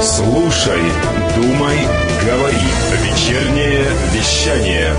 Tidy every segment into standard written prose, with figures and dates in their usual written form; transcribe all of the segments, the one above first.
Слушай, думай, говори. Вечернее вещание.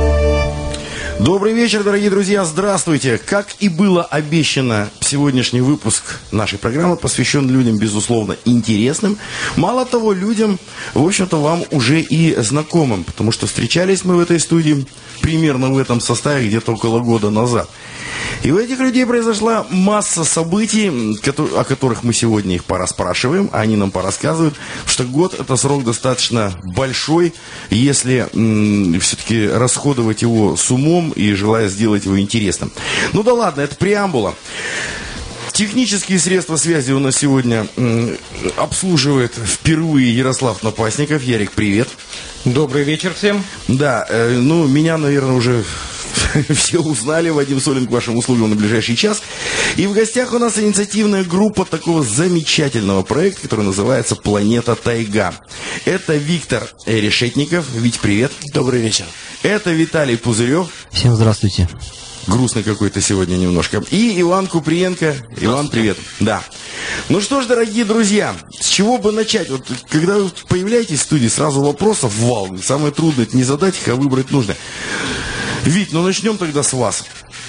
Добрый вечер, дорогие друзья, здравствуйте. Как и было обещано, сегодняшний выпуск нашей программы посвящен людям, безусловно, интересным. Мало того, людям, в общем-то, вам уже и знакомым, потому что встречались мы в этой студии примерно в этом составе где-то около года назад. И у этих людей произошла масса событий, о которых мы сегодня их порасспрашиваем, а они нам порассказывают, что год – это срок достаточно большой, если все-таки расходовать его с умом и желая сделать его интересным. Ну да ладно, это преамбула. Технические средства связи у нас сегодня обслуживает впервые Ярослав Напасников. Ярик, привет. Добрый вечер всем. Да, ну меня, наверное, уже... Все узнали, Вадим Солин к вашим услугам на ближайший час. И в гостях у нас инициативная группа такого замечательного проекта, который называется «Планета Тайга». Это Виктор Решетников. Вить, привет. Добрый вечер. Это Виталий Пузырев. Всем здравствуйте. Грустный какой-то сегодня немножко. И Иван Куприенко. Иван, привет. Да. Ну что ж, дорогие друзья, с чего бы начать? Вот когда вы появляетесь в студии, сразу вопросов вал. Самое трудное – это не задать их, а выбрать нужно. Вить, ну начнем тогда с вас.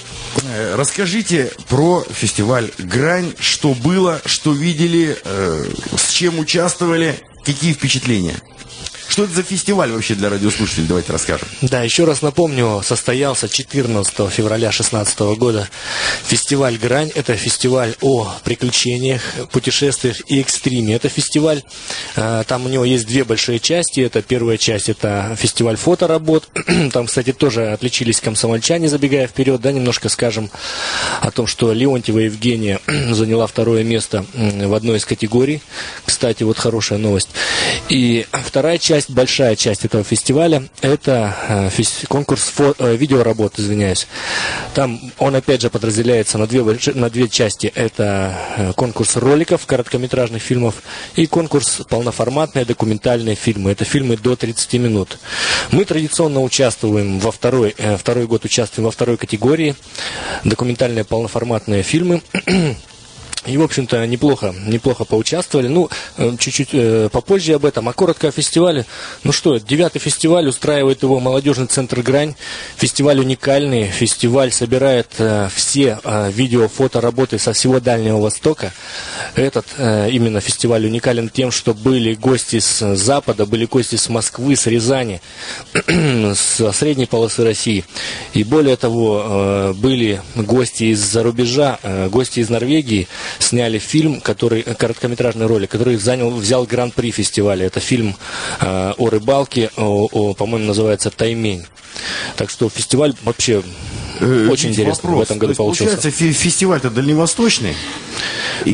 Расскажите про фестиваль «Грань», что было, что видели, с чем участвовали, какие впечатления? Что это за фестиваль вообще для радиослушателей? Давайте расскажем. Да, еще раз напомню, состоялся 14 февраля 2016 года фестиваль «Грань». Это фестиваль о приключениях, путешествиях и экстриме. Это фестиваль, там у него есть две большие части. Это первая часть, это фестиваль фоторабот. Там, кстати, тоже отличились комсомольчане, забегая вперед. Да, немножко скажем о том, что Леонтьева Евгения заняла второе место в одной из категорий. Кстати, вот хорошая новость. И вторая часть, большая часть этого фестиваля, это конкурс видеоработ, извиняюсь. Там он опять же подразделяется на две части. Это конкурс роликов, короткометражных фильмов, и конкурс полноформатные документальные фильмы. Это фильмы до 30 минут. Мы традиционно участвуем второй год участвуем во второй категории. Документальные полноформатные фильмы. И, в общем-то, неплохо поучаствовали. Ну, чуть-чуть попозже об этом. А коротко о фестивале. Ну что, 9-й фестиваль, устраивает его молодежный центр «Грань». Фестиваль уникальный. Фестиваль собирает все видео-фотоработы со всего Дальнего Востока. Этот именно фестиваль уникален тем, что были гости с Запада, были гости с Москвы, с Рязани, с средней полосы России. И более того, были гости из-за рубежа, гости из Норвегии, сняли фильм, короткометражный ролик, который взял гран-при фестиваля. Это фильм о рыбалке, по-моему, называется «Таймень». Так что фестиваль вообще очень интересный в этом году получился. Получается, фестиваль-то дальневосточный, и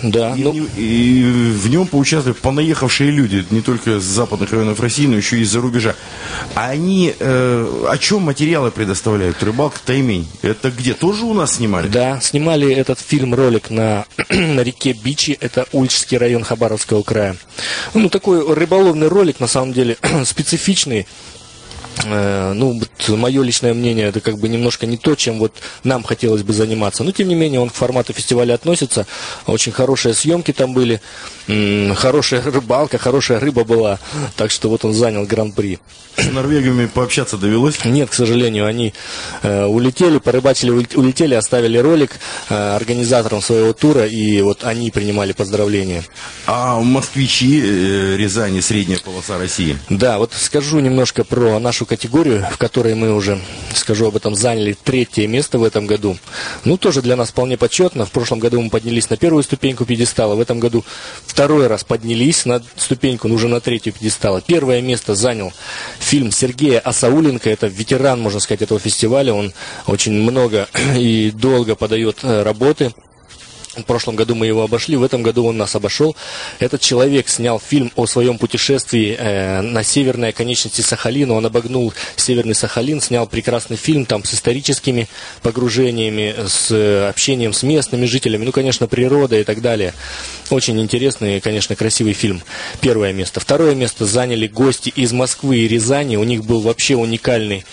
в нем поучаствовали понаехавшие люди, не только с западных районов России, но еще и из-за рубежа. А они о чем материалы предоставляют? Рыбалка, Таймень. Это где? Тоже у нас снимали? Да, снимали этот фильм-ролик на реке Бичи, это Ульчский район Хабаровского края. Ну, такой рыболовный ролик, на самом деле, специфичный. Ну, мое личное мнение, это как бы немножко не то, чем вот нам хотелось бы заниматься. Но, тем не менее, он к формату фестиваля относится. Очень хорошие съемки там были, хорошая рыбалка, хорошая рыба была. Так что вот он занял гран-при. С норвегами пообщаться довелось? Нет, к сожалению, они улетели, порыбачили, улетели, оставили ролик организаторам своего тура, и вот они принимали поздравления. А москвичи, Рязани, средняя полоса России? Да, вот скажу немножко про нашу категорию, в которой мы уже, скажу об этом, заняли 3-е место в этом году. Ну, тоже для нас вполне почетно. В прошлом году мы поднялись на 1-ю ступеньку пьедестала, в этом году 2-й раз поднялись на ступеньку, но уже на 3-ю пьедестала. 1-е место занял фильм Сергея Асауленко, это ветеран, можно сказать, этого фестиваля. Он очень много и долго подает работы. В прошлом году мы его обошли, в этом году он нас обошел. Этот человек снял фильм о своем путешествии на северной оконечности Сахалина. Он обогнул Северный Сахалин, снял прекрасный фильм там с историческими погружениями, с общением с местными жителями, ну, конечно, природа и так далее. Очень интересный и, конечно, красивый фильм. 1-е место. 2-е место заняли гости из Москвы и Рязани. У них был вообще уникальный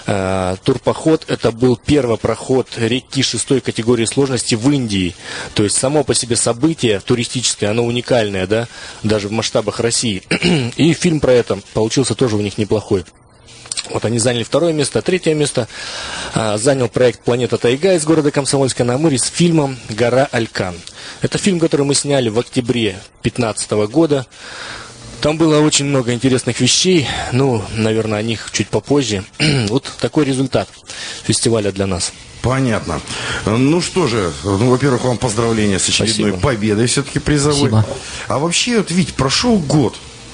турпоход – это был первый проход реки 6 категории сложности в Индии. То есть само по себе событие туристическое, оно уникальное, да, даже в масштабах России. И фильм про это получился тоже у них неплохой. Вот они заняли 2 место, а 3 место занял проект «Планета Тайга» из города Комсомольска-на-Амуре с фильмом «Гора Алькан». Это фильм, который мы сняли в октябре 2015 года. Там было очень много интересных вещей, ну, наверное, о них чуть попозже. Вот такой результат фестиваля для нас. Понятно. Ну что же, во-первых, вам поздравления с очередной победой все-таки призовой. Спасибо. А вообще, вот, Вить, прошел год.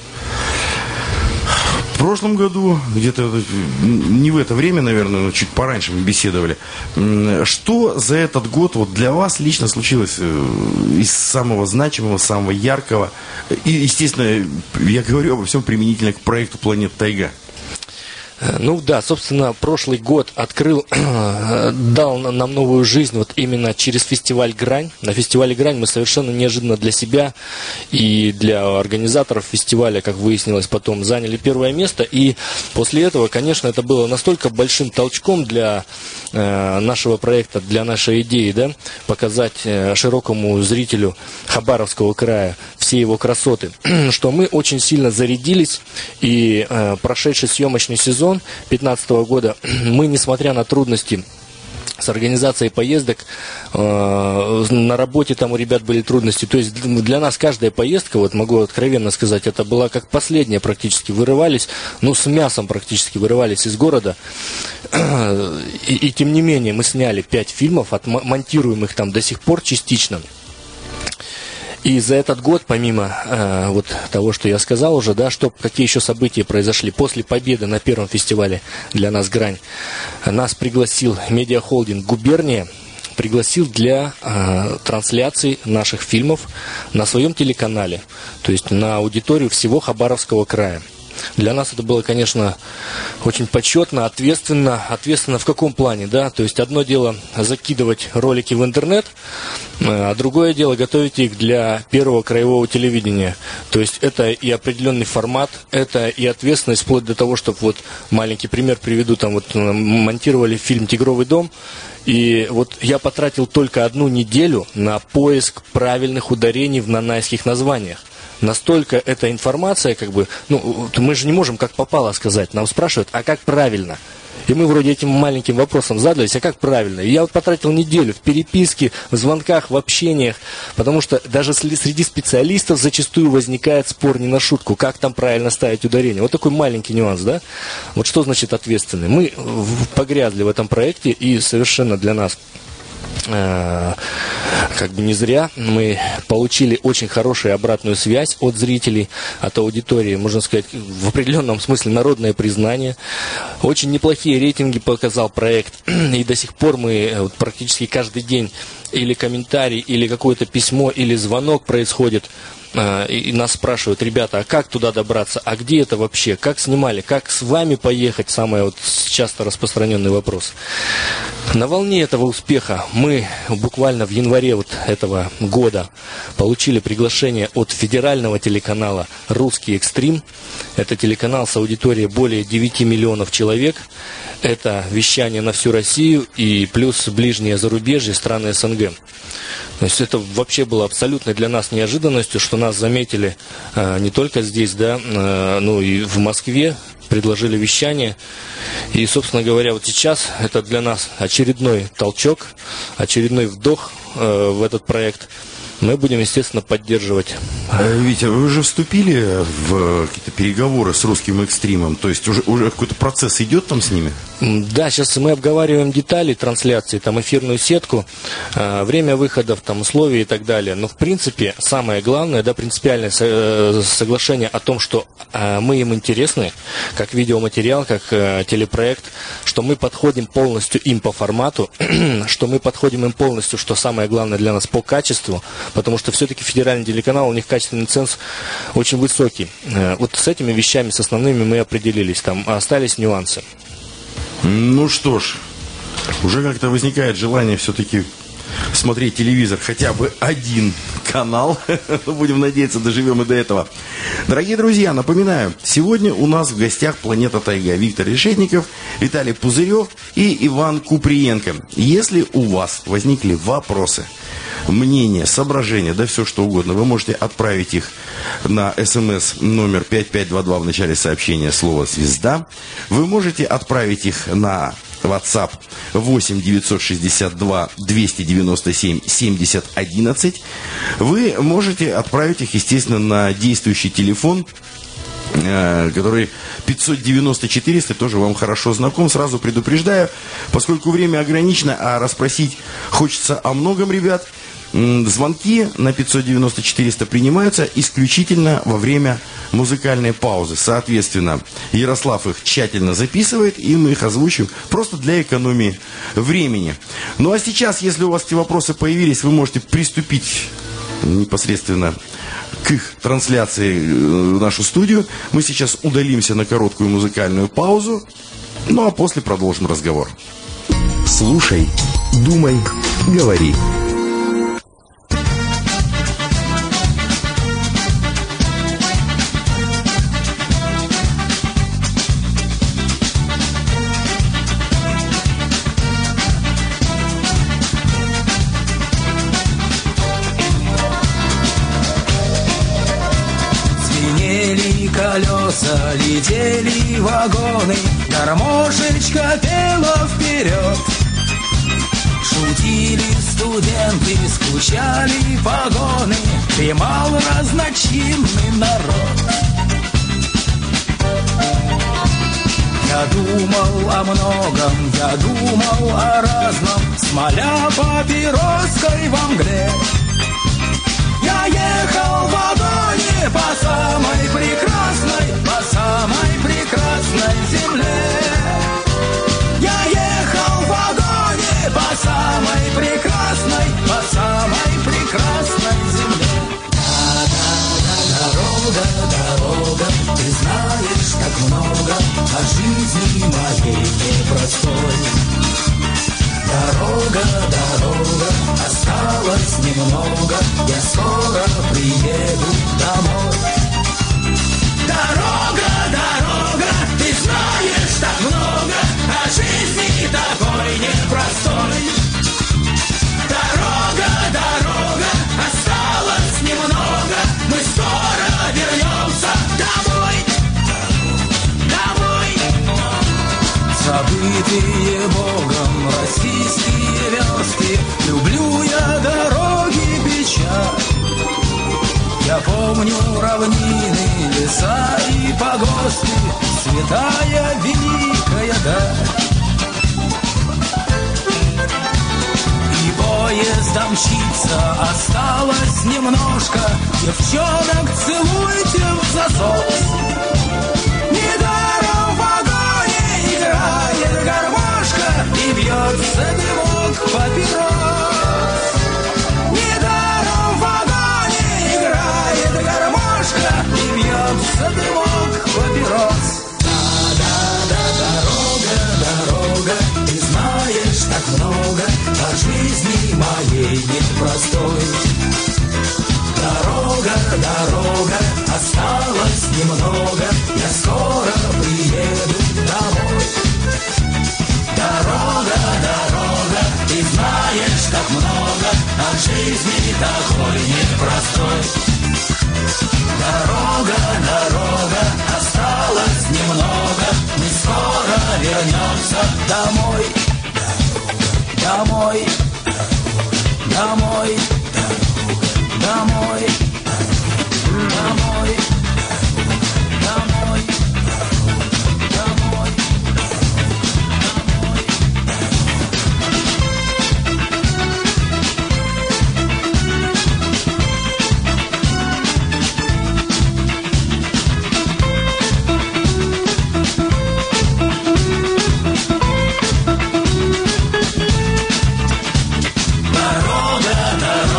В прошлом году, где-то не в это время, наверное, но чуть пораньше мы беседовали. Что за этот год вот для вас лично случилось из самого значимого, самого яркого? И, естественно, я говорю обо всем применительно к проекту «Планета Тайга». Ну да, собственно, прошлый год дал нам новую жизнь вот именно через фестиваль «Грань». На фестивале «Грань» мы совершенно неожиданно для себя и для организаторов фестиваля, как выяснилось потом, заняли 1 место. И после этого, конечно, это было настолько большим толчком для нашего проекта, для нашей идеи, да, показать широкому зрителю Хабаровского края все его красоты, что мы очень сильно зарядились. И прошедший съемочный сезон 2015 года мы, несмотря на трудности с организацией поездок, на работе там у ребят были трудности. То есть для нас каждая поездка, вот могу откровенно сказать, это была как последняя практически. Вырывались, ну с мясом практически вырывались из города. И тем не менее мы сняли 5 фильмов, монтируем их там до сих пор частично. И за этот год, помимо вот того, что я сказал уже, да, какие еще события произошли. После победы на первом фестивале для нас «Грань» нас пригласил медиахолдинг «Губерния», пригласил для трансляции наших фильмов на своем телеканале, то есть на аудиторию всего Хабаровского края. Для нас это было, конечно, очень почетно, ответственно. Ответственно в каком плане, да? То есть одно дело закидывать ролики в интернет, а другое дело готовить их для Первого краевого телевидения. То есть это и определенный формат, это и ответственность, вплоть до того, чтобы вот маленький пример приведу, там вот монтировали фильм «Тигровый дом», и вот я потратил только 1 неделю на поиск правильных ударений в нанайских названиях. Настолько эта информация, как бы, ну, мы же не можем как попало сказать. Нам спрашивают, а как правильно? И мы вроде этим маленьким вопросом задались, а как правильно? И я вот потратил неделю в переписке, в звонках, в общениях, потому что даже среди специалистов зачастую возникает спор не на шутку, как там правильно ставить ударение. Вот такой маленький нюанс, да? Вот что значит ответственный? Мы погрязли в этом проекте, и совершенно для нас как бы не зря мы получили очень хорошую обратную связь от зрителей, от аудитории, можно сказать, в определенном смысле народное признание. Очень неплохие рейтинги показал проект, и до сих пор мы вот практически каждый день или комментарий, или какое-то письмо, или звонок происходит, и нас спрашивают: ребята, а как туда добраться, а где это вообще, как снимали, как с вами поехать, самый вот часто распространенный вопрос. На волне этого успеха мы буквально в январе вот этого года получили приглашение от федерального телеканала «Русский экстрим». Это телеканал с аудиторией более 9 миллионов человек. Это вещание на всю Россию и плюс ближнее зарубежье, страны СНГ. То есть это вообще было абсолютно для нас неожиданностью, что нас заметили не только здесь, да, но и в Москве, предложили вещание. И, собственно говоря, вот сейчас это для нас очередной толчок, очередной вдох в этот проект. Мы будем, естественно, поддерживать. Витя, вы уже вступили в какие-то переговоры с «Русским экстримом»? То есть уже какой-то процесс идет там с ними? Да, сейчас мы обговариваем детали трансляции, там эфирную сетку, время выходов, там условия и так далее. Но в принципе самое главное, да, принципиальное соглашение о том, что мы им интересны, как видеоматериал, как телепроект, что мы подходим полностью им по формату, что мы подходим им полностью, что самое главное для нас, по качеству, потому что все-таки федеральный телеканал, у них качественный ценз очень высокий. Вот с этими вещами, с основными мы определились, там остались нюансы. Ну что ж, уже как-то возникает желание все-таки смотреть телевизор хотя бы один канал. Будем надеяться, доживем и до этого. Дорогие друзья, напоминаю, сегодня у нас в гостях «Планета Тайга». Виктор Решетников, Виталий Пузырев и Иван Куприенко. Если у вас возникли вопросы, мнения, соображения, да все что угодно, вы можете отправить их на СМС номер 5522 в начале сообщения слово «Звезда». Вы можете отправить их на WhatsApp 8 962 297 70 11. Вы можете отправить их, естественно, на действующий телефон, который 590-400, тоже вам хорошо знаком. Сразу предупреждаю, поскольку время ограничено, а расспросить хочется о многом, ребят. Звонки на 590-400 принимаются исключительно во время музыкальной паузы. Соответственно, Ярослав их тщательно записывает, и мы их озвучим просто для экономии времени. Ну а сейчас, если у вас эти вопросы появились, вы можете приступить непосредственно к их трансляции в нашу студию. Мы сейчас удалимся на короткую музыкальную паузу, ну а после продолжим разговор. Слушай, думай, говори. Колеса, летели вагоны, гармошечка пела вперед. Шутили студенты, скучали погоны, дремал разночинный народ. Я думал о многом, я думал о разном, смоля папироской во мгле. Я ехал в вагоне по самой прекрасной земле. Я ехал в вагоне по самой прекрасной земле. Дорога, ты знаешь, как много о жизни моей непростой. Дорога, осталось немного, я скоро приеду домой. Дорога, ты знаешь так много о жизни такой непростой. Дорога, осталось немного, мы скоро вернемся домой. Забытые Богом российские версты, люблю я дороги печаль. Я помню равнины, леса и погосты, святая великая даль. И поездом мчится, осталось немножко, девчонок целуйте в засос. Недаром в вагоне играет гармошка и бьется дымок папирос. Недаром в вагоне играет гармошка и бьется дымок папирос. Дорога, ты знаешь так много о жизни моей непростой. Дорога, осталось немного, я скоро приеду домой. Дорога, ты знаешь так много о жизни такой непростой. Дорога, осталось немного, мы скоро вернемся домой. Домой. Дорога,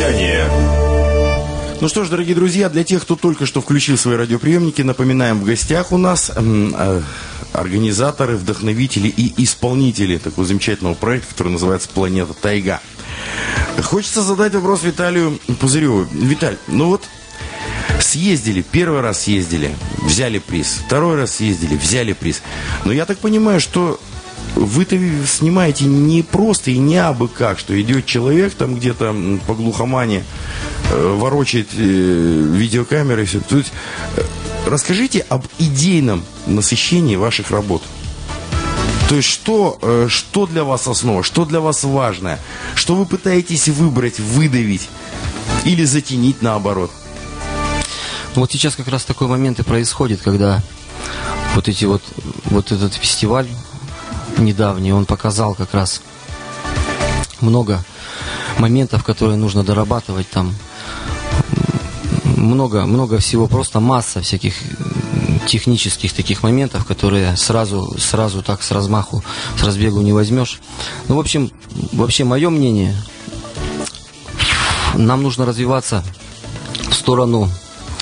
Вещание. Ну что ж, дорогие друзья, для тех, кто только что включил свои радиоприемники, напоминаем, в гостях у нас организаторы, вдохновители и исполнители такого замечательного проекта, который называется «Планета Тайга». Хочется задать вопрос Виталию Пузыреву. Виталь, ну вот съездили, первый раз съездили, взяли приз, второй раз съездили, взяли приз. Но я так понимаю, что вы-то снимаете не просто и не абы как, что идет человек там где-то по глухомане, ворочает видеокамерой и все. То есть, расскажите об идейном насыщении ваших работ. То есть, что для вас основа, что для вас важное, что вы пытаетесь выбрать, выдавить или затенить наоборот? Вот сейчас как раз такой момент и происходит, когда вот этот фестиваль недавний, он показал как раз много моментов, которые нужно дорабатывать там. Много всего, просто масса всяких технических таких моментов, которые сразу так с размаху, с разбегу не возьмешь. Ну, в общем, вообще мое мнение, нам нужно развиваться в сторону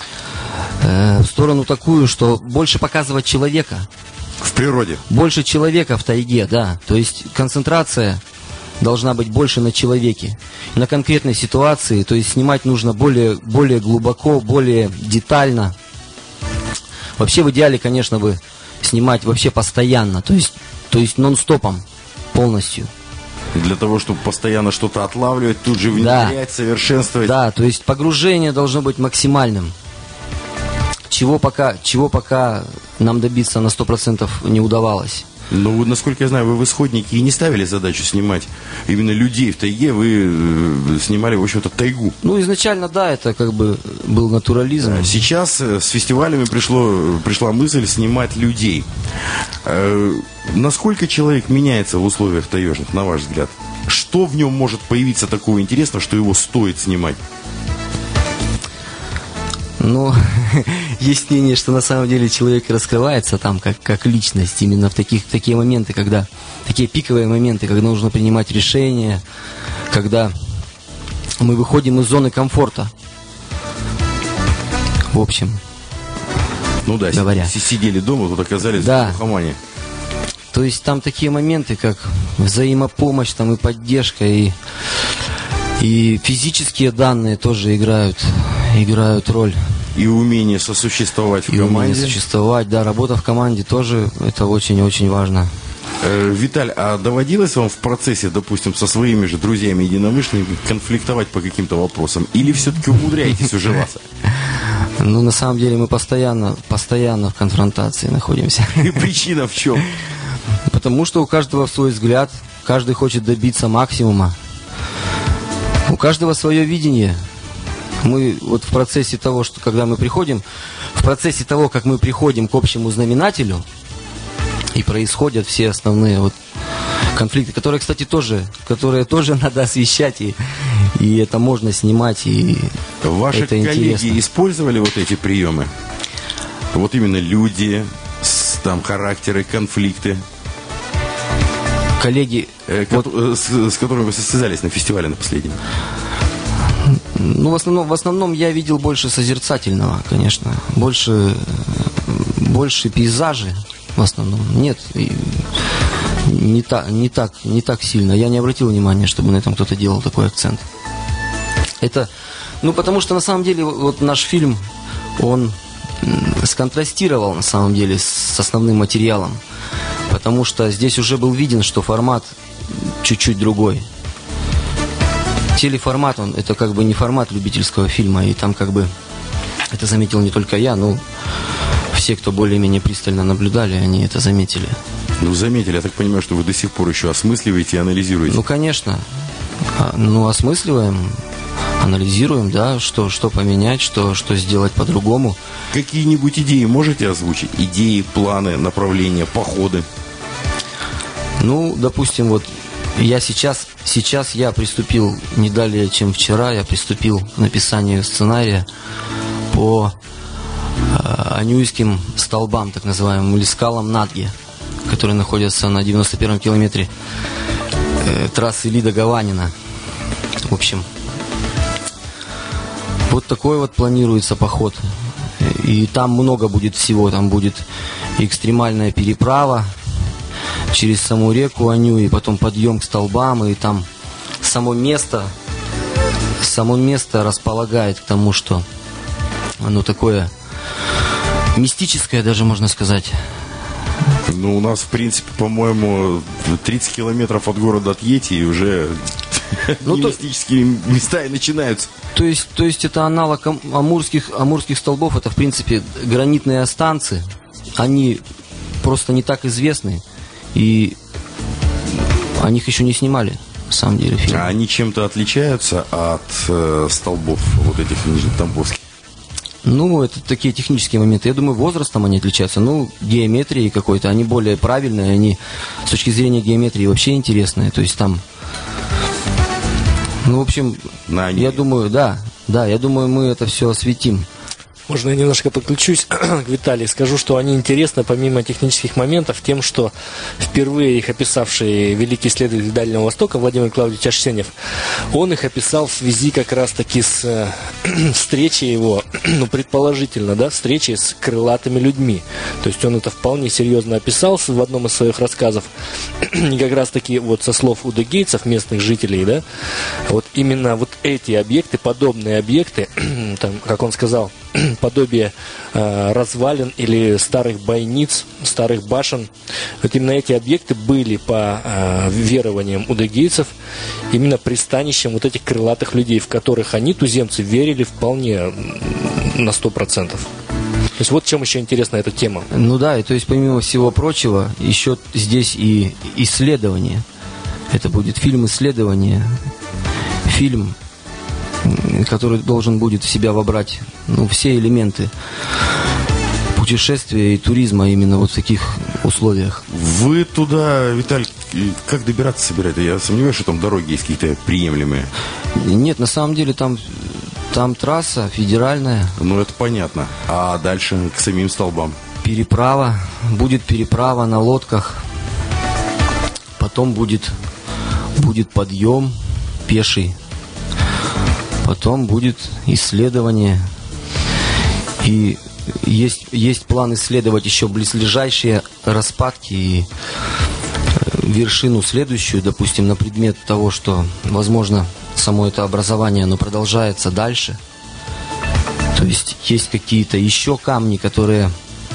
такую, что больше показывать человека. В природе. Больше человека в тайге, да. То есть концентрация должна быть больше на человеке, на конкретной ситуации. То есть снимать нужно более глубоко, более детально. Вообще в идеале, конечно, бы снимать вообще постоянно, то есть нон-стопом полностью. Для того, чтобы постоянно что-то отлавливать, тут же внедрять, совершенствовать. Да, то есть погружение должно быть максимальным. Чего пока нам добиться на 100% не удавалось. Ну, насколько я знаю, вы в «Исходнике» и не ставили задачу снимать именно людей в тайге, вы снимали, в общем-то, тайгу. Ну, изначально, да, это как бы был натурализм. Сейчас с фестивалями пришла мысль снимать людей. Насколько человек меняется в условиях таежных, на ваш взгляд? Что в нем может появиться такого интересного, что его стоит снимать? Ну, есть мнение, что на самом деле человек раскрывается там как личность именно в такие моменты, такие пиковые моменты, когда нужно принимать решения, когда мы выходим из зоны комфорта. В общем, ну да, говоря. Сидели дома, тут оказались в глухомане. То есть там такие моменты, как взаимопомощь, там и поддержка, и физические данные тоже играют роль. И умение сосуществовать в команде. Умение сосуществовать, да, работа в команде тоже, это очень-очень важно. Виталь, а доводилось вам в процессе, допустим, со своими же друзьями-единомышленниками конфликтовать по каким-то вопросам? Или все-таки умудряетесь уживаться? Ну, на самом деле, мы постоянно в конфронтации находимся. И причина в чем? Потому что у каждого свой взгляд, каждый хочет добиться максимума. У каждого свое видение. Мы вот в процессе того, как мы приходим к общему знаменателю, и происходят все основные вот конфликты, которые, кстати, тоже надо освещать, и это можно снимать, и ваши это коллеги интересно. Использовали вот эти приемы? Вот именно люди, там характеры, конфликты? Коллеги, с которыми вы состязались на фестивале на последнем? Ну, в основном я видел больше созерцательного, конечно. Больше пейзажи в основном. Нет, не так сильно. Я не обратил внимания, чтобы на этом кто-то делал такой акцент. Это, потому что на самом деле вот наш фильм, он сконтрастировал на самом деле с основным материалом. Потому что здесь уже был виден, что формат чуть-чуть другой. Телеформат, это как бы не формат любительского фильма, и там как бы, это заметил не только я, но все, кто более-менее пристально наблюдали, они это заметили. Ну, заметили, я так понимаю, что вы до сих пор еще осмысливаете и анализируете. Ну, конечно. Осмысливаем, анализируем, да, что поменять, что сделать по-другому. Какие-нибудь идеи можете озвучить? Идеи, планы, направления, походы? Ну, допустим, вот я сейчас я приступил, не далее, чем вчера, я приступил к написанию сценария по Анюйским столбам, так называемым, или скалам Надге, которые находятся на 91-м километре трассы Лида-Гаванина. В общем, Вот такой вот планируется поход. И там много будет всего. Там будет экстремальная переправа через саму реку Анью, и потом подъем к столбам, и там само место располагает к тому, что оно такое мистическое, даже можно сказать. Ну, у нас, в принципе, по-моему, 30 километров от города Тольятти, и уже мистические места и начинаются. То есть это аналог амурских столбов, это, в принципе, гранитные останцы. Они просто не так известны, и о них еще не снимали, на самом деле, фильм. А они чем-то отличаются от столбов вот этих нижнетамбовских? Ну, это такие технические моменты. Я думаю, возрастом они отличаются. Ну, геометрией какой-то. Они более правильные. Они с точки зрения геометрии вообще интересные. То есть там... Ну, в общем, я думаю, я думаю, мы это все осветим. Можно я немножко подключусь к Виталию, скажу, что они интересны помимо технических моментов тем, что впервые их описавший великий исследователь Дальнего Востока Владимир Клавдевич Арсеньев, он их описал в связи как раз-таки с встречей его, ну, предположительно, да, встречей с крылатыми людьми. То есть он это вполне серьезно описал в одном из своих рассказов. И как раз-таки вот со слов удыгейцев, местных жителей, да, вот именно вот эти объекты, подобные объекты, там, как он сказал, подобие развалин или старых бойниц, старых башен. Вот именно эти объекты были, по верованиям удыгейцев, именно пристанищем вот этих крылатых людей, в которых они, туземцы, верили вполне на 100%. То есть вот чем еще интересна эта тема. Ну да, и то есть помимо всего прочего, еще здесь и исследование. Это будет фильм исследования. Фильм, который должен будет в себя вобрать, ну, все элементы путешествия и туризма именно вот в таких условиях. Вы туда, Виталий, как добираться собираетесь? Я сомневаюсь, что там дороги есть какие-то приемлемые. Нет, на самом деле там трасса федеральная. Ну, это понятно. А дальше к самим столбам? Будет переправа на лодках. Потом будет подъем пеший. Потом будет исследование. И есть план исследовать еще близлежащие распадки и вершину следующую, допустим, на предмет того, что, возможно, само это образование, оно продолжается дальше. То есть есть какие-то еще камни, которые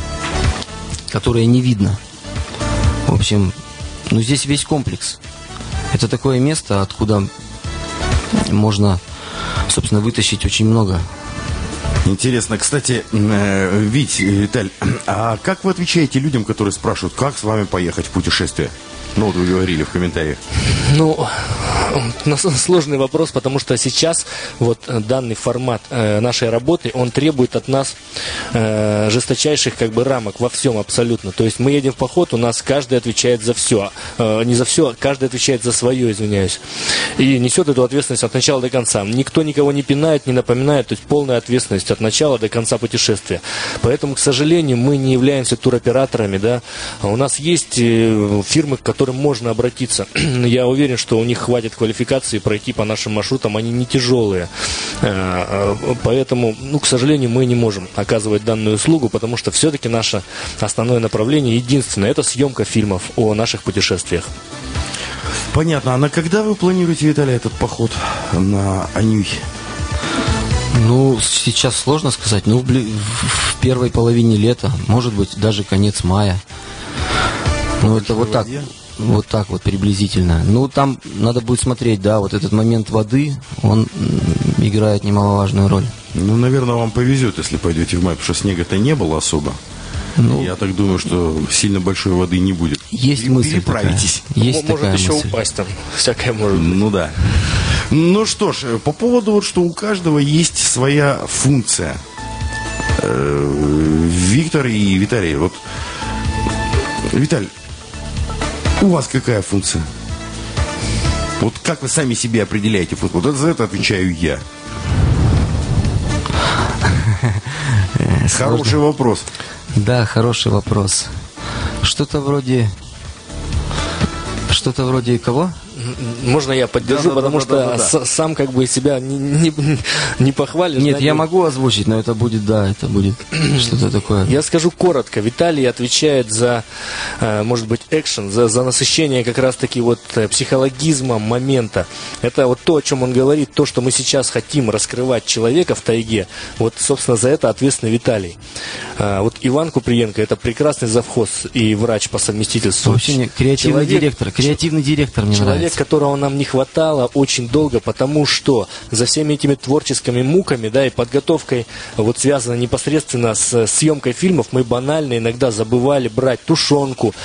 не видно. В общем, ну здесь весь комплекс. Это такое место, откуда можно, собственно, вытащить очень много. Интересно, кстати, Виталь, а как вы отвечаете людям, которые спрашивают, как с вами поехать в путешествие? Ну, вот вы говорили в комментариях. Ну, сложный вопрос, потому что сейчас вот данный формат нашей работы, он требует от нас жесточайших как бы рамок во всем абсолютно. То есть мы едем в поход, у нас каждый отвечает за все. Не за все, каждый отвечает за свое, извиняюсь. И несет эту ответственность от начала до конца. Никто никого не пинает, не напоминает, то есть полная ответственность от начала до конца путешествия. Поэтому, к сожалению, мы не являемся туроператорами, да. У нас есть фирмы, к которым можно обратиться. Я уверен, что у них хватит квалификации пройти по нашим маршрутам, они не тяжелые. Поэтому, к сожалению, мы не можем оказывать данную услугу, потому что все-таки наше основное направление, единственное, это съемка фильмов о наших путешествиях. Понятно. А на когда вы планируете, Виталий, этот поход на Анюй? Ну, сейчас сложно сказать. Ну, в первой половине лета, может быть, даже конец мая. Ну, это вот так. Вот так вот приблизительно. Ну, там надо будет смотреть, да, вот этот момент воды, он играет немаловажную роль. Ну, наверное, вам повезет, если пойдете в май, потому что снега-то не было особо. Ну, я так думаю, что сильно большой воды не будет. Есть мысль переправитесь. Такая. Есть может такая еще мысль. Упасть там, всякое может быть. Ну да. Ну что ж, по поводу вот, что у каждого есть своя функция. Виктор и Виталий, вот, Виталий, у вас какая функция? Вот как вы сами себе определяете функцию? Вот за это отвечаю я. Хороший вопрос. Да, хороший вопрос. Что-то вроде кого? можно я поддержу, Да, потому что да. сам как бы себя не похвалишь. Нет, да, я могу озвучить, но это будет что-то такое. Я скажу коротко. Виталий отвечает за, может быть, экшен, за насыщение как раз-таки вот психологизма момента. Это вот то, о чем он говорит, то, что мы сейчас хотим раскрывать человека в тайге. Вот, собственно, за это ответственный Виталий. Вот Иван Куприенко — это прекрасный завхоз и врач по совместительству. Вообще креативный директор мне Человек, нравится. которого нам не хватало очень долго, потому что за всеми этими творческими муками, да, и подготовкой, вот связано непосредственно с съемкой фильмов, мы банально иногда забывали брать тушенку,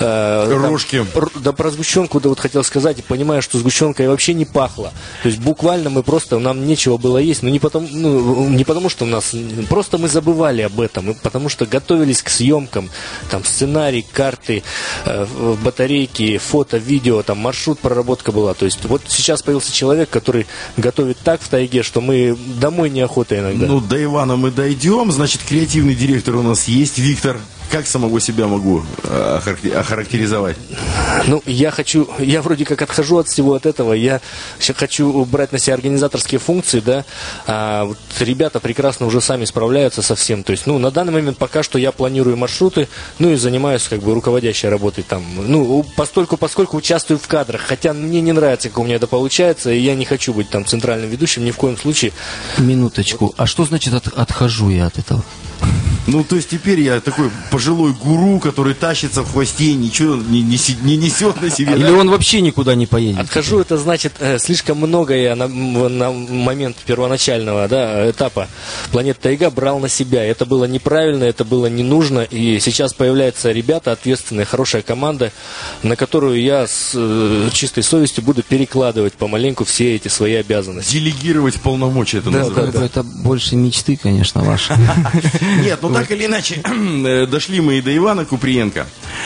Рожки. Да, про сгущенку, да, вот хотел сказать, и понимаю, что сгущенкой вообще не пахло. То есть буквально нам нечего было есть, но не потому, что у нас, просто мы забывали об этом, потому что готовились к съемкам, там сценарий, карты, батарейки, фото, видео, там маршрут, проработка была. То есть вот сейчас появился человек, который готовит так в тайге, что мы домой неохота иногда. Ну, до Ивана мы дойдем. Значит, креативный директор у нас есть. Виктор, как самого себя могу охарактеризовать? Ну, я вроде как отхожу от всего от этого, я хочу брать на себя организаторские функции, да, а вот ребята прекрасно уже сами справляются со всем. То есть, на данный момент пока что я планирую маршруты, и занимаюсь как бы руководящей работой там. Поскольку участвую в кадрах, хотя мне не нравится, как у меня это получается, и я не хочу быть там центральным ведущим ни в коем случае. Минуточку. А что значит отхожу я от этого? То есть теперь я такой пожилой гуру, который тащится в хвосте, ничего не несет на себе. Или он вообще никуда не поедет? Отхожу, это значит, слишком много я на момент первоначального, да, этапа «Планета Тайга» брал на себя. Это было неправильно, это было не нужно. И сейчас появляются ребята ответственные, хорошая команда, на которую я с чистой совестью буду перекладывать помаленьку все эти свои обязанности. Делегировать полномочия это называется. Это больше мечты, конечно, ваши. Нет, так или иначе, дошли мы и до Ивана Куприенко.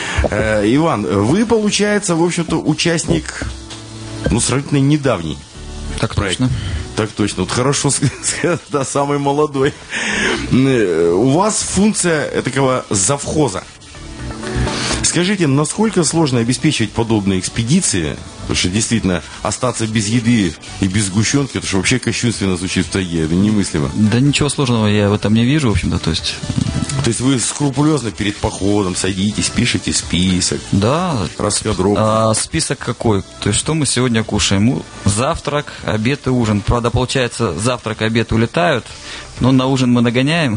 Иван, вы, получается, в общем-то, участник, сравнительно недавний. Так проект. точно. Так точно. Вот хорошо сказать, да, самый молодой. У вас функция такого завхоза. Скажите, насколько сложно обеспечивать подобные экспедиции? Потому что действительно остаться без еды и без сгущенки, это же вообще кощунственно звучит в тайге, это немыслимо. Да ничего сложного я в этом не вижу, в общем-то, то есть вы скрупулезно перед походом садитесь, пишете список. Да. Раскадровку. Список какой? То есть что мы сегодня кушаем? Завтрак, обед и ужин. Правда, получается, завтрак, обед улетают, но на ужин мы нагоняем.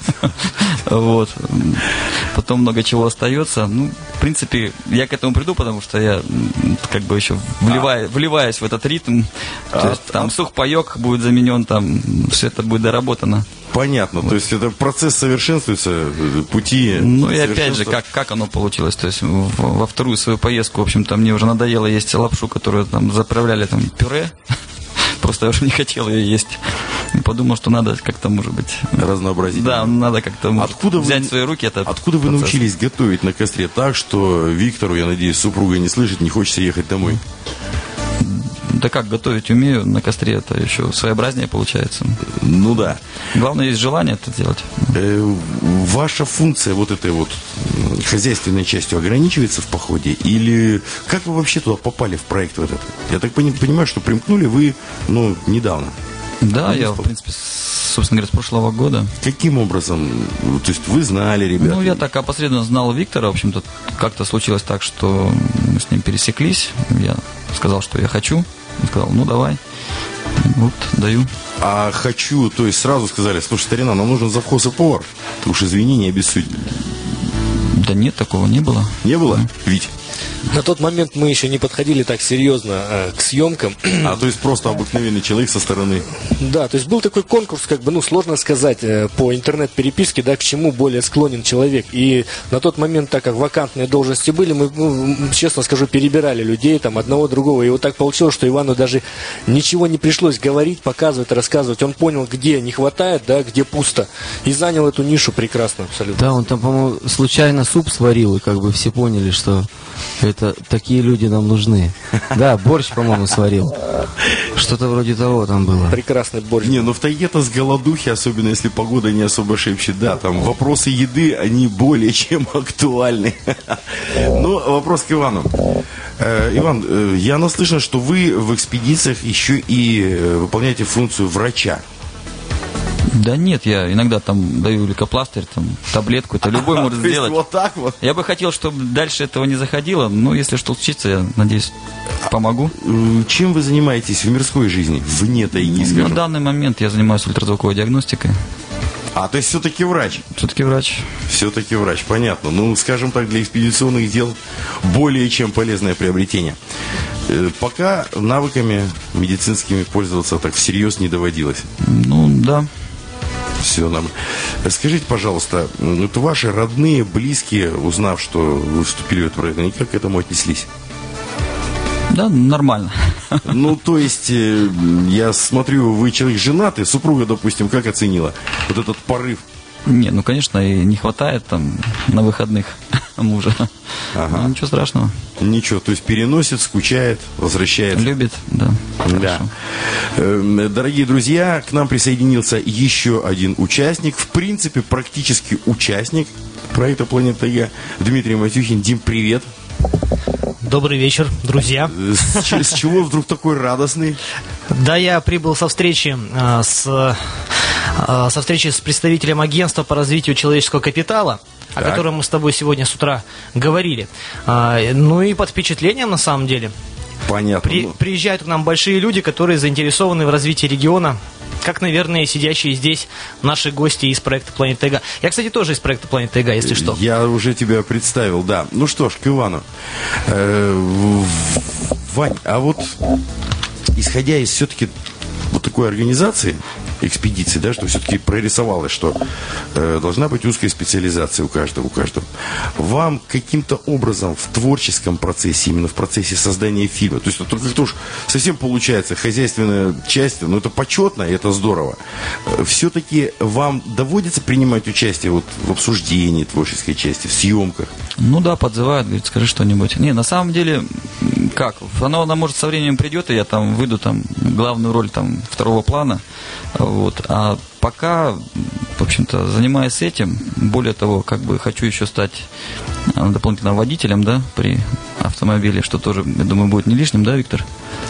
Вот. Потом много чего остается. В принципе, я к этому приду, потому что я как бы еще вливаюсь в этот ритм. То есть там сухпайок будет заменен, там все это будет доработано. Понятно, то есть это процесс совершенствуется, пути. И опять же, как оно получилось. То есть во вторую свою поездку, в общем-то, мне уже надоело есть лапшу, которую там заправляли там пюре. Просто я уже не хотел ее есть. И подумал, что надо как-то, может быть... разнообразить. Да, надо как-то взять в свои руки это. Откуда вы научились готовить на костре так, что Виктору, я надеюсь, супруга не слышит, не хочется ехать домой? Да как, готовить умею, на костре это еще своеобразнее получается. Да. Главное, есть желание это делать. Ваша функция вот этой вот хозяйственной частью ограничивается в походе? Или как вы вообще туда попали в проект в этот? Я так понимаю, что примкнули вы, недавно. Да, я, в принципе, собственно говоря, с прошлого года. Каким образом? То есть вы знали, ребята? Я так опосредованно знал Виктора. В общем-то, как-то случилось так, что мы с ним пересеклись. Я сказал, что я хочу. Он сказал, давай. Вот, даю. А хочу, то есть сразу сказали, слушай, старина, нам нужен завхоз и повар. Ты уж извини, не обессудь. Да нет, такого не было. Не было? Вить? На тот момент мы еще не подходили так серьезно к съемкам. То есть просто обыкновенный человек со стороны. Да, то есть был такой конкурс, сложно сказать по интернет-переписке, да, к чему более склонен человек. И на тот момент, так как вакантные должности были, мы, честно скажу, перебирали людей, там, одного, другого. И вот так получилось, что Ивану даже ничего не пришлось говорить, показывать, рассказывать. Он понял, где не хватает, да, где пусто. И занял эту нишу прекрасно абсолютно. Да, он там, по-моему, случайно суп сварил, и все поняли, что это такие люди нам нужны. Да, борщ, по-моему, сварил. Что-то вроде того там было. Прекрасный борщ. Не, ну в тайге-то с голодухи, особенно если погода не особо шепчет, да, там вопросы еды, они более чем актуальны. Ну, вопрос к Ивану. Иван, я наслышан, что вы в экспедициях еще и выполняете функцию врача. Да нет, я иногда там даю лейкопластырь, там, таблетку, это любой может То есть сделать. вот так вот. Я бы хотел, чтобы дальше этого не заходило, но если что случится, я надеюсь, помогу. Чем вы занимаетесь в мирской жизни, вне тайги, На скажем? данный момент я занимаюсь ультразвуковой диагностикой. То есть все-таки врач. Все-таки врач. Все-таки врач, понятно. Ну, скажем так, для экспедиционных дел более чем полезное приобретение. Пока навыками медицинскими пользоваться так всерьез не доводилось. Ну, да. Все нам. Скажите, пожалуйста, вот ваши родные, близкие, узнав, что вы вступили в это проект, они как к этому отнеслись? Да, нормально. Ну, то есть, я смотрю, вы человек женатый, супруга, допустим, как оценила вот этот порыв? Не, ну, конечно, и не хватает там на выходных мужа. Ага. Но ничего страшного. Ничего, то есть переносит, скучает, возвращает. Любит, да. Да. Хорошо. Дорогие друзья, к нам присоединился еще один участник, в принципе, практически участник проекта «Планета Тайга», Дмитрий Матюхин. Дим, привет. Добрый вечер, друзья. С чего вдруг такой радостный? Да, я прибыл со встречи с представителем агентства по развитию человеческого капитала, о Так. котором мы с тобой сегодня с утра говорили. Ну и под впечатлением, на самом деле. Понятно. Ну, Приезжают к нам большие люди, которые заинтересованы в развитии региона, как, наверное, сидящие здесь наши гости из проекта «Планета Тайга». Я, кстати, тоже из проекта «Планета Тайга», если что. Я уже тебя представил, да. Ну что ж, к Ивану. Вань, а вот исходя из все-таки вот такой организации, экспедиции, да, что все-таки прорисовалось, что должна быть узкая специализация у каждого. Вам каким-то образом в творческом процессе, именно в процессе создания фильма, то есть это как-то уж совсем получается хозяйственная часть, ну это почетно, и это здорово. Все-таки вам доводится принимать участие вот в обсуждении творческой части, в съемках? Ну да, подзывают, говорит, скажи что-нибудь. Не, на самом деле, как, оно может со временем придет, и я там выйду там главную роль там второго плана, вот, а пока, в общем-то, занимаясь этим, более того, как бы хочу еще стать дополнительно водителем, да, при автомобиле, что тоже, я думаю, будет не лишним, да, Виктор?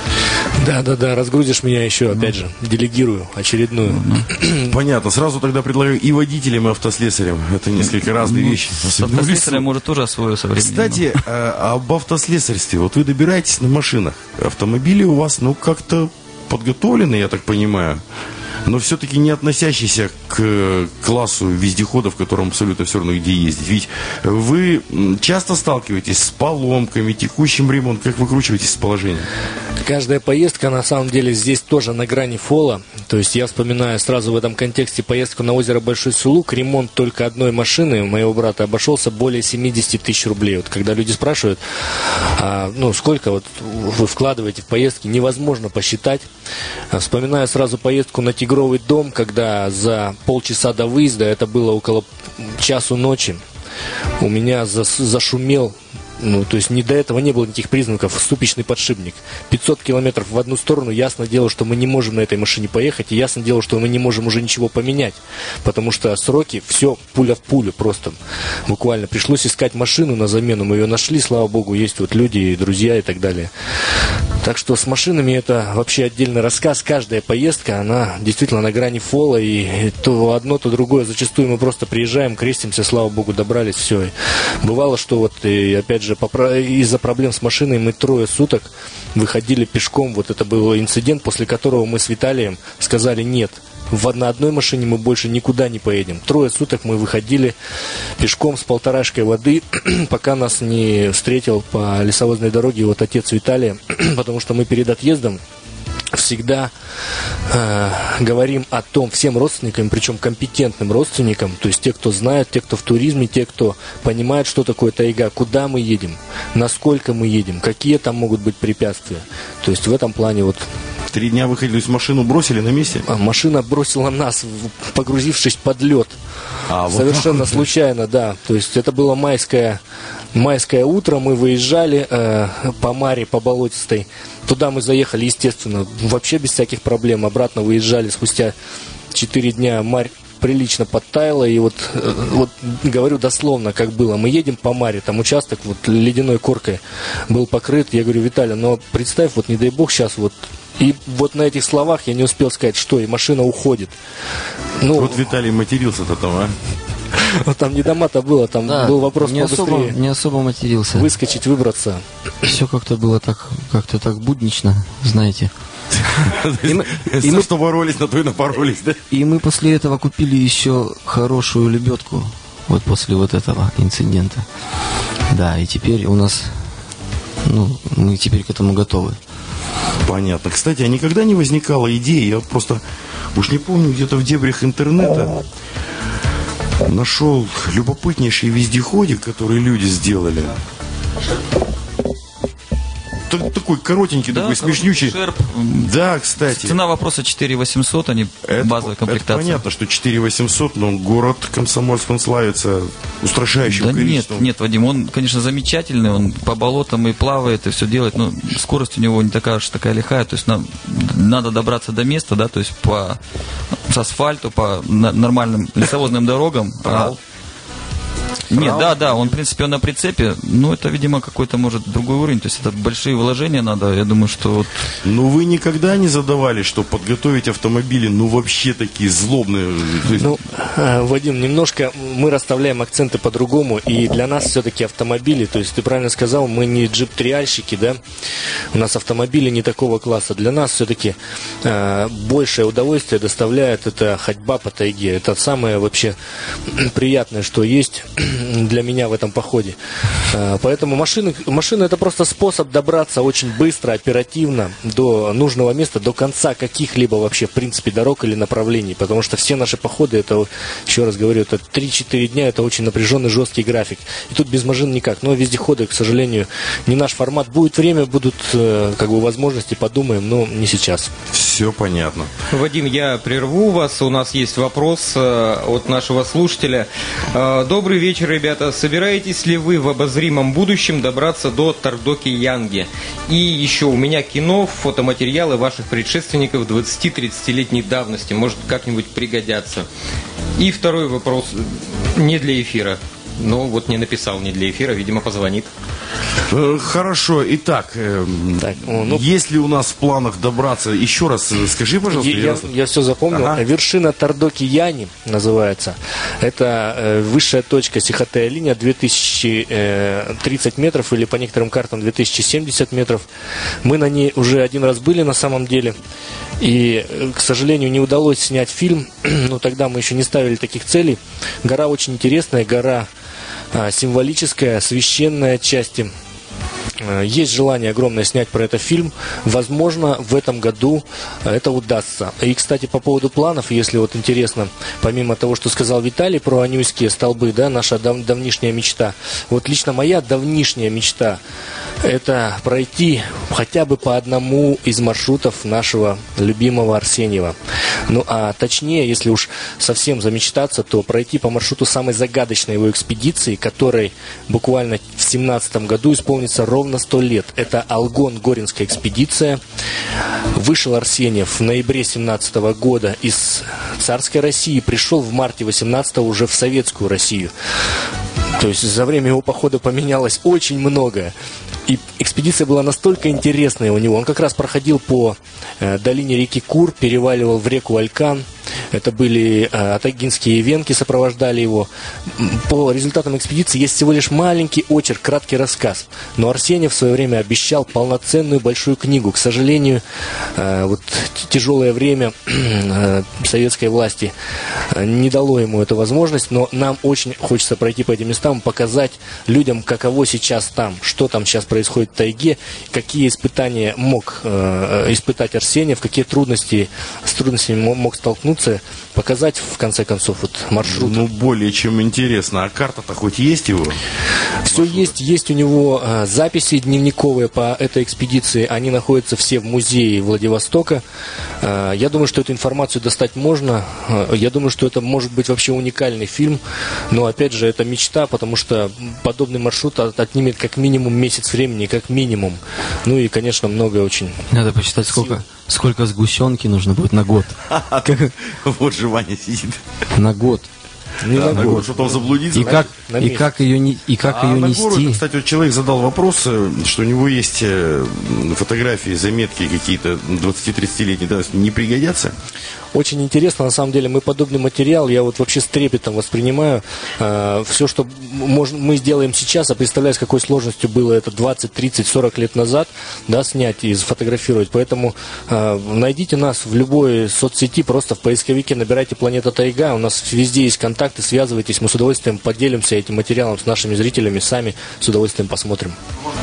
Да, разгрузишь меня еще, опять же, делегирую очередную. Понятно, сразу тогда предлагаю и водителям, и автослесарям. Это несколько разные вещи. С автослесарем, может, тоже освоился времени. Кстати, об автослесарстве. Вот вы добираетесь на машинах. Автомобили у вас, ну, как-то подготовлены, я так понимаю, но все-таки не относящиеся к классу вездеходов, в котором абсолютно все равно где ездить. Ведь вы часто сталкиваетесь с поломками, текущим ремонтом. Как выкручиваетесь из положения? Каждая поездка, на самом деле, здесь тоже на грани фола. То есть я вспоминаю сразу в этом контексте поездку на озеро Большой Сулук. Ремонт только одной машины моего брата обошелся более 70 тысяч рублей. Вот когда люди спрашивают, сколько вот вы вкладываете в поездки, невозможно посчитать. Вспоминаю сразу поездку на Тигровый дом, когда за полчаса до выезда, это было около часу ночи, у меня зашумел. То есть до этого не было никаких признаков, ступичный подшипник. 500 километров в одну сторону, ясно дело, что мы не можем на этой машине поехать, и ясно дело, что мы не можем уже ничего поменять, потому что сроки, все пуля в пулю просто. Буквально пришлось искать машину на замену, мы ее нашли, слава богу, есть вот люди, друзья и так далее. Так что с машинами это вообще отдельный рассказ. Каждая поездка, она действительно на грани фола, и то одно, то другое. Зачастую мы просто приезжаем, крестимся, слава богу, добрались, все. Бывало, что вот, и опять же, из-за проблем с машиной мы 3 суток выходили пешком. Вот это был инцидент, после которого мы с Виталием сказали: нет, на одной машине мы больше никуда не поедем. 3 суток мы выходили пешком с 1,5 воды, пока нас не встретил по лесовозной дороге вот отец Виталия, потому что мы перед отъездом всегда говорим о том всем родственникам, причем компетентным родственникам, то есть те, кто знает, те, кто в туризме, те, кто понимает, что такое тайга, куда мы едем, насколько мы едем, какие там могут быть препятствия. То есть в этом плане вот 3 дня выходили, то есть машину бросили на месте? Машина бросила нас, погрузившись под лед. Вот Совершенно так. случайно, да. То есть это было майское утро, мы выезжали по Маре, по Болотистой. Туда мы заехали, естественно, вообще без всяких проблем. Обратно выезжали спустя 4 дня. Марь прилично подтаяла, и вот говорю дословно, как было. Мы едем по Маре, там участок вот ледяной коркой был покрыт. Я говорю: Виталий, но представь, вот не дай бог сейчас вот. И вот на этих словах я не успел сказать, что, и машина уходит. Ну, Вот Виталий матерился-то там, а? вот там не до мата было, там Да, был вопрос не побыстрее особо, не особо матерился. выскочить, выбраться. Все как-то было как-то так буднично, знаете. И мы- и За мы- что боролись, на то и напоролись, да? И мы после этого купили еще хорошую лебедку, вот после вот этого инцидента. Да, и теперь у нас, мы теперь к этому готовы. Понятно. Кстати, а никогда не возникала идея, я просто уж не помню, где-то в дебрях интернета нашел любопытнейший вездеходик, который люди сделали. Такой коротенький, такой смешнючий. Шерп. Да, кстати. Цена вопроса 4800, они базовая комплектация. Это понятно, что 4800, но город Комсомольск, он славится устрашающим Да нет, количеством. нет, Вадим, он, конечно, замечательный, он по болотам и плавает, и все делает, но скорость у него не такая уж такая лихая, то есть нам надо добраться до места, да, то есть с асфальту, по нормальным лесовозным дорогам. Нет, да, он, в принципе, он на прицепе, но это, видимо, какой-то, может, другой уровень, то есть это большие вложения надо, я думаю, что вот... Но вы никогда не задавали, что подготовить автомобили, вообще такие злобные? То есть, Вадим, немножко мы расставляем акценты по-другому, и для нас все-таки автомобили, то есть ты правильно сказал, мы не джип-триальщики, да, у нас автомобили не такого класса. Для нас все-таки большее удовольствие доставляет это ходьба по тайге, это самое вообще приятное, что есть для меня в этом походе. Поэтому машина это просто способ добраться очень быстро, оперативно до нужного места, до конца каких-либо вообще, в принципе, дорог или направлений. Потому что все наши походы, это, еще раз говорю, это 3-4 дня, это очень напряженный, жесткий график. И тут без машин никак. Но вездеходы, к сожалению, не наш формат. Будет время, будут возможности, подумаем, но не сейчас. все понятно. Вадим, я прерву вас. У нас есть вопрос от нашего слушателя. Добрый вечер, ребята. Собираетесь ли вы в обозримом будущем добраться до Тардоки-Янги? И еще у меня кино, фотоматериалы ваших предшественников 20-30-летней давности. Может, как-нибудь пригодятся. И второй вопрос. Не для эфира. Но вот не написал не для эфира, видимо, позвонит. Хорошо, итак, есть ли у нас в планах добраться? Еще раз скажи, пожалуйста. Я все запомнил. Ага. Вершина Тардоки-Яни называется. Это высшая точка Сихотэ-линия, 2030 метров, или по некоторым картам 2070 метров. Мы на ней уже один раз были на самом деле. И, к сожалению, не удалось снять фильм. Но тогда мы еще не ставили таких целей. Гора очень интересная, гора символическая, священная отчасти. Есть желание огромное снять про это фильм. Возможно, в этом году это удастся. И, кстати, по поводу планов, если вот интересно, помимо того, что сказал Виталий про Анюйские столбы, да, наша давнишняя мечта. Вот лично моя давнишняя мечта — это пройти хотя бы по одному из маршрутов нашего любимого Арсеньева. Ну, а точнее, если уж совсем замечтаться, то пройти по маршруту самой загадочной его экспедиции, которой буквально в 2017 году исполнится ровно 100 лет. Это Алгон-Горинская экспедиция. Вышел Арсеньев в ноябре 2017 года из царской России, пришел в марте 2018 уже в советскую Россию. То есть за время его похода поменялось очень многое. И экспедиция была настолько интересная у него. Он как раз проходил по долине реки Кур, переваливал в реку Алькан. Это были атагинские венки, сопровождали его. По результатам экспедиции есть всего лишь маленький очерк, краткий рассказ. Но Арсеньев в свое время обещал полноценную большую книгу. К сожалению, вот тяжелое время советской власти не дало ему эту возможность. Но нам очень хочется пройти по этим местам, показать людям, каково сейчас там, что там сейчас происходит в тайге, какие испытания мог испытать Арсеньев, какие трудности, с трудностями мог столкнуться, показать, в конце концов, вот маршрут. Ну, более чем интересно. А карта-то хоть есть его? Все есть у него записи дневниковые по этой экспедиции. Они находятся все в музее Владивостока. Я думаю, что эту информацию достать можно. Я думаю, что это может быть вообще уникальный фильм. Но опять же, это мечта, потому что подобный маршрут отнимет как минимум месяц времени, как минимум. Ну и, конечно, многое очень. Надо посчитать, сколько сгущенки нужно будет на год. Вот же Ваня сидит. На год. Не на год. Что там заблудиться. И как ее На гору, нести? кстати, вот человек задал вопрос, что у него есть фотографии, заметки какие-то 20-30-летней давности, не пригодятся? Очень интересно, на самом деле, мы подобный материал, я вот вообще с трепетом воспринимаю. Все, что мы сделаем сейчас, а представляю, с какой сложностью было это 20, 30, 40 лет назад, да, снять и сфотографировать. Поэтому найдите нас в любой соцсети, просто в поисковике набирайте «Планета Тайга», у нас везде есть контакты, связывайтесь, мы с удовольствием поделимся этим материалом с нашими зрителями, сами с удовольствием посмотрим.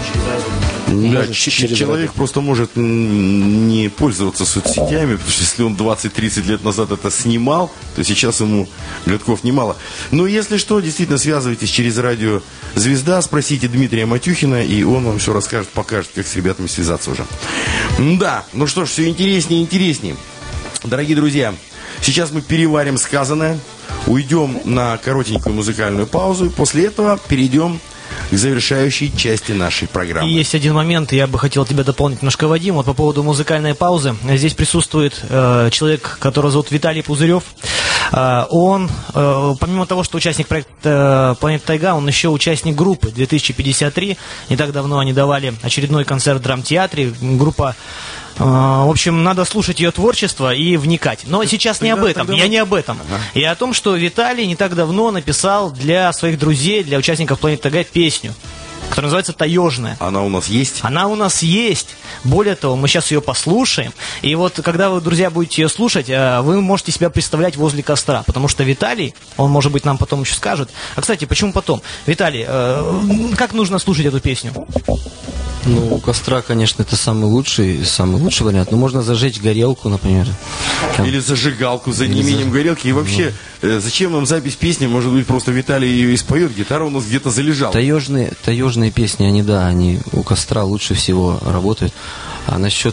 Да, человек просто может не пользоваться соцсетями, потому что если он 20-30 лет назад это снимал, то сейчас ему годков немало. Но если что, действительно связывайтесь через радио «Звезда», спросите Дмитрия Матюхина, и он вам все расскажет, покажет, как с ребятами связаться уже. Да, ну что ж, все интереснее и интереснее. Дорогие друзья, сейчас мы переварим сказанное, уйдем на коротенькую музыкальную паузу, и после этого перейдем к завершающей части нашей программы. И есть один момент, я бы хотел тебя дополнить немножко, Вадим, вот по поводу музыкальной паузы. Здесь присутствует человек, которого зовут Виталий Пузырев. Он, помимо того, что участник проекта «Планета Тайга», он еще участник группы 2053. Не так давно они давали очередной концерт в драмтеатре. Группа... В общем, надо слушать ее творчество и вникать. Но сейчас не об этом. Я не об этом. Я о том, что Виталий не так давно написал для своих друзей, для участников «Планеты Тайга» песню, которая называется «Таежная». Она у нас есть? Она у нас есть. Более того, мы сейчас ее послушаем. И вот, когда вы, друзья, будете ее слушать, вы можете себя представлять возле костра. Потому что Виталий, он, может быть, нам потом еще скажет. А, кстати, почему потом? Виталий, как нужно слушать эту песню? Ну, у костра, конечно, это самый лучший вариант. Но можно зажечь горелку, например. Или зажигалку за неимением горелки. И вообще, зачем нам запись песни? Может быть, просто Виталий ее испоет, гитара у нас где-то залежала. Таежные песни, они у костра лучше всего работают. А насчет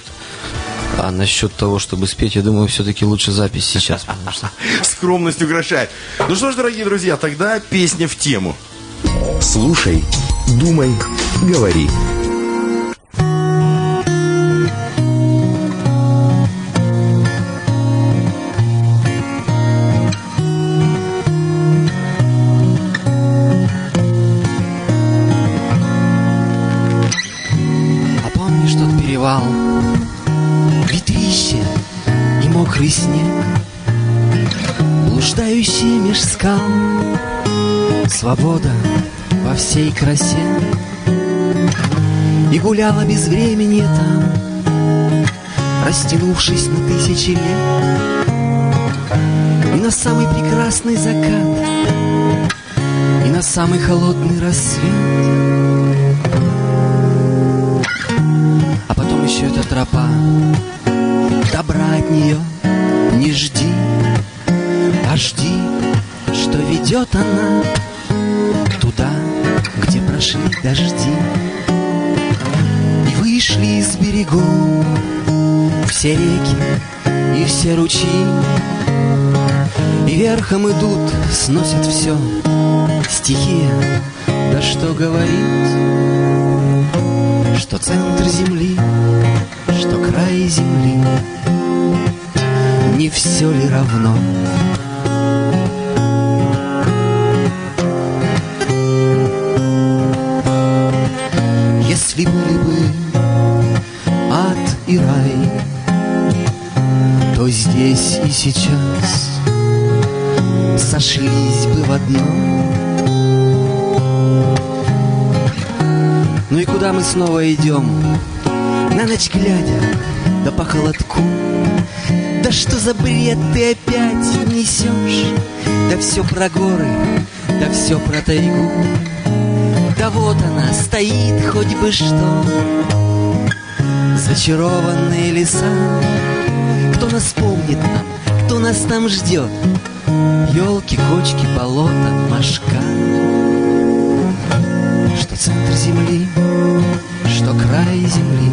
того, чтобы спеть, я думаю, все-таки лучше запись сейчас. Скромность украшает. Ну что ж, дорогие друзья, тогда песня в тему. Слушай, думай, говори. Ветрище и мокрый снег, блуждающий меж скал, свобода во всей красе. И гуляла без времени там, растянувшись на тысячи лет. И на самый прекрасный закат, и на самый холодный рассвет. Еще эта тропа, добра от нее не жди, а жди, что ведет она туда, где прошли дожди. И вышли из берегов все реки и все ручьи, и верхом идут, сносят все, стихия, да что говорить, что центр земли, что край земли, не все ли равно? Если были бы ад и рай, то здесь и сейчас сошлись бы в одном. Ну и куда мы снова идем? На ночь глядя, да по холодку. Да что за бред ты опять несешь? Да все про горы, да все про тайгу. Да вот она стоит, хоть бы что. Зачарованные леса. Кто нас помнит нам, кто нас там ждет? Елки, кочки, болота, мошка. что центр земли, что край земли,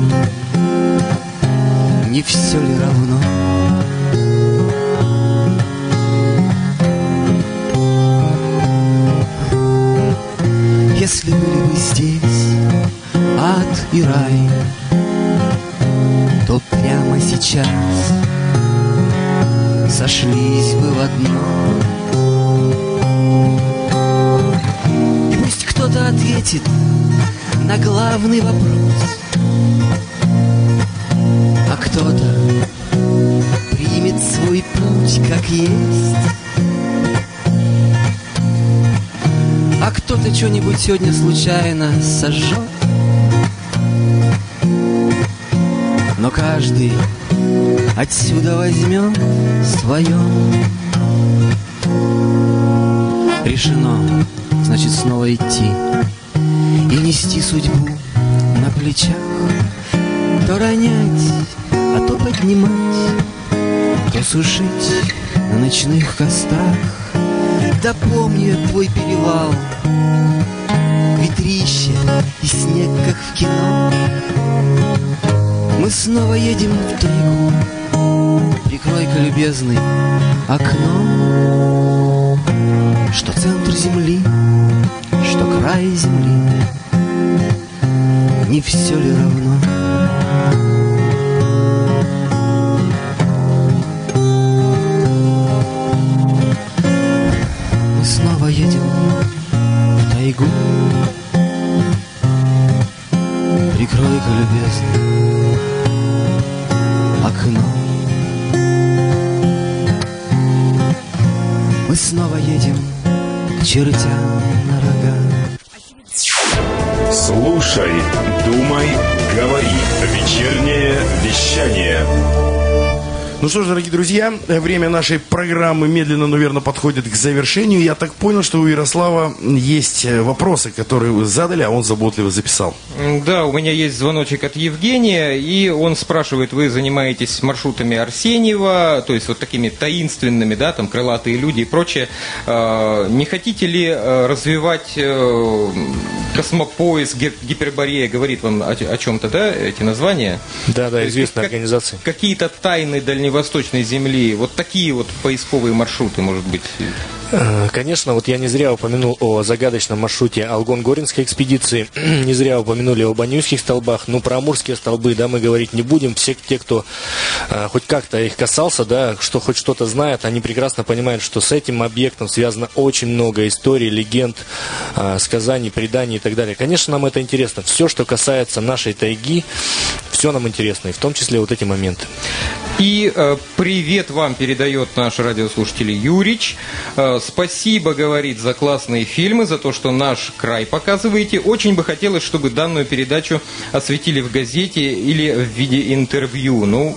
не все ли равно? Если были бы здесь ад и рай, то прямо сейчас сошлись бы в одно. И пусть кто-то ответит на главный вопрос, а кто-то примет свой путь как есть, а кто-то что-нибудь сегодня случайно сожжет. Но каждый отсюда возьмет свое. Решено, значит, снова идти и нести судьбу на плечах, то ронять, а то поднимать, то сушить на ночных кострах. Да помню я твой перевал, ветрище и снег, как в кино. Мы снова едем в тайгу, прикрой-ка, любезный, окно. Что центр земли, что край земли, не все ли равно? Мы снова едем в тайгу, прикрой-ка, любезный, окно. Мы снова едем к чертям на рога. Слушай, думай, говори. Вечернее вещание. Ну что ж, дорогие друзья, время нашей программы медленно, но верно подходит к завершению. Я так понял, что у Ярослава есть вопросы, которые вы задали, а он заботливо записал. Да, у меня есть звоночек от Евгения, и он спрашивает: вы занимаетесь маршрутами Арсеньева, то есть вот такими таинственными, да, там крылатые люди и прочее. Не хотите ли развивать космопоиск, гиперборея? Говорит вам о чем-то, да, эти названия? Да, известные организации. Какие-то тайны Дальневосточной земли, вот такие вот поисковые маршруты, может быть? Конечно, вот я не зря упомянул о загадочном маршруте Алгон-Горинской экспедиции, не зря упомянули об Анюйских столбах, но про Амурские столбы, да, мы говорить не будем. Все те, кто хоть как-то их касался, да, что хоть что-то знает, они прекрасно понимают, что с этим объектом связано очень много историй, легенд, сказаний, преданий и так далее. Конечно, нам это интересно. Все, что касается нашей тайги, все нам интересно, и в том числе вот эти моменты. И привет вам передает наш радиослушатель Юрич. Спасибо, говорит, за классные фильмы, за то, что наш край показываете. Очень бы хотелось, чтобы данную передачу осветили в газете или в виде интервью. Ну,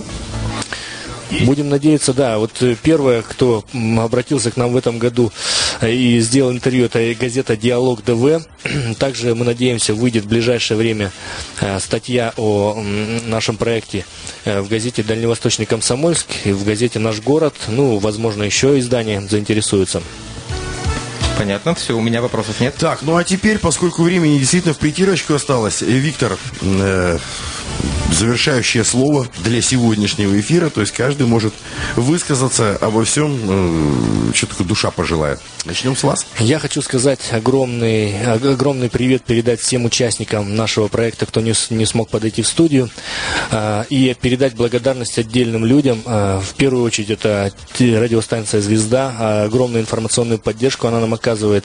будем надеяться, да. Вот первое, кто обратился к нам в этом году и сделал интервью, это газета «Диалог ДВ». Также, мы надеемся, выйдет в ближайшее время статья о нашем проекте в газете «Дальневосточный Комсомольск» и в газете «Наш город». Ну, возможно, еще издания заинтересуются. Понятно, все, у меня вопросов нет. Так, ну а теперь, поскольку времени действительно в притирочку осталось, Виктор, завершающее слово для сегодняшнего эфира, то есть каждый может высказаться обо всем, что такое душа пожелает. Начнем с вас. Я хочу сказать огромный привет передать всем участникам нашего проекта, кто не смог подойти в студию, и передать благодарность отдельным людям. В первую очередь это радиостанция «Звезда», огромную информационную поддержку она нам оказывает.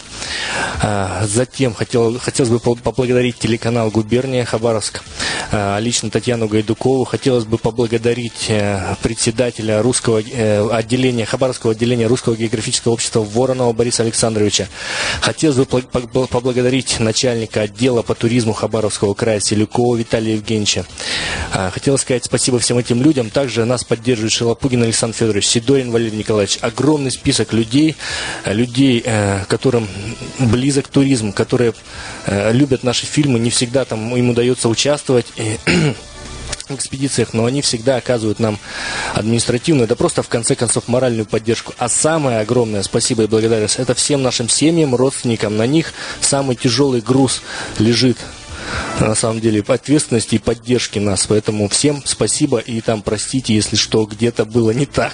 Затем хотелось бы поблагодарить телеканал «Губерния» Хабаровск, лично Татьяну Гайдукову. Хотелось бы поблагодарить председателя Хабаровского отделения Русского географического общества Воронова Бориса Александровича. Хотелось бы поблагодарить начальника отдела по туризму Хабаровского края Селюкова Виталия Евгеньевича. Хотелось сказать спасибо всем этим людям. Также нас поддерживает Шелопугин Александр Федорович, Сидорин Валерий Николаевич. Огромный список людей, которым близок туризм, которые любят наши фильмы. Не всегда там им удается участвовать. в экспедициях, но они всегда оказывают нам административную, да просто в конце концов моральную поддержку. А самое огромное спасибо и благодарность это всем нашим семьям, родственникам. На них самый тяжелый груз лежит, на самом деле, ответственности и поддержки нас. Поэтому всем спасибо и там простите, если что где-то было не так.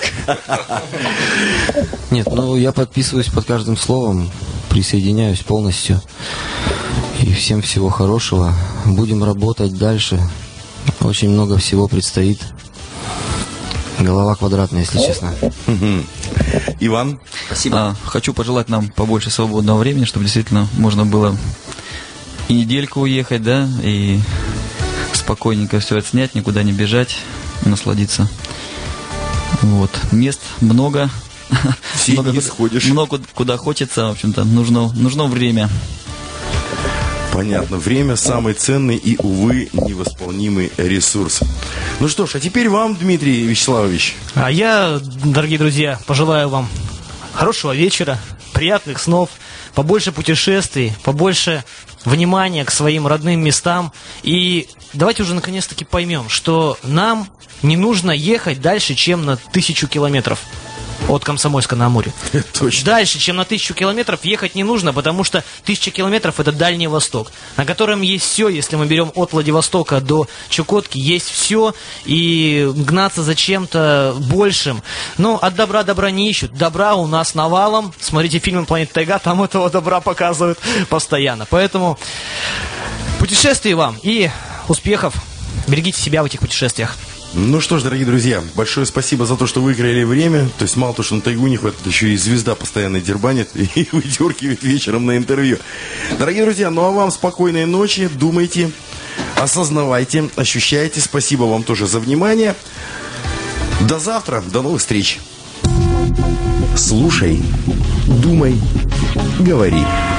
Нет, ну я подписываюсь под каждым словом, присоединяюсь полностью. И всем всего хорошего. Будем работать дальше. Очень много всего предстоит. Голова квадратная, если честно. Иван? Спасибо. Хочу пожелать нам побольше свободного времени, чтобы действительно можно было и недельку уехать, да, и спокойненько все отснять, никуда не бежать, насладиться. Вот. Мест много. Много куда хочется, в общем-то, нужно время. Понятно. Время самый ценный и, увы, невосполнимый ресурс. Ну что ж, а теперь вам, Дмитрий Вячеславович. А я, дорогие друзья, пожелаю вам хорошего вечера, приятных снов, побольше путешествий, побольше внимания к своим родным местам. И давайте уже наконец-таки поймем, что нам не нужно ехать дальше, чем на 1000 километров от Комсомольска на Амуре. Точно. Дальше, чем на 1000 километров, ехать не нужно, потому что 1000 километров — это Дальний Восток, на котором есть все. Если мы берем от Владивостока до Чукотки, есть все, и гнаться за чем-то большим. Но от добра не ищут. Добра у нас навалом. Смотрите фильм «Планета Тайга», там этого добра показывают постоянно. Поэтому путешествий вам и успехов. Берегите себя в этих путешествиях. Ну что ж, дорогие друзья, большое спасибо за то, что выиграли время. То есть мало того, что на тайгу не хватит, еще и звезда постоянно дербанит и выдергивает вечером на интервью. Дорогие друзья, ну а вам спокойной ночи. Думайте, осознавайте, ощущайте. Спасибо вам тоже за внимание. До завтра, до новых встреч. Слушай, думай, говори.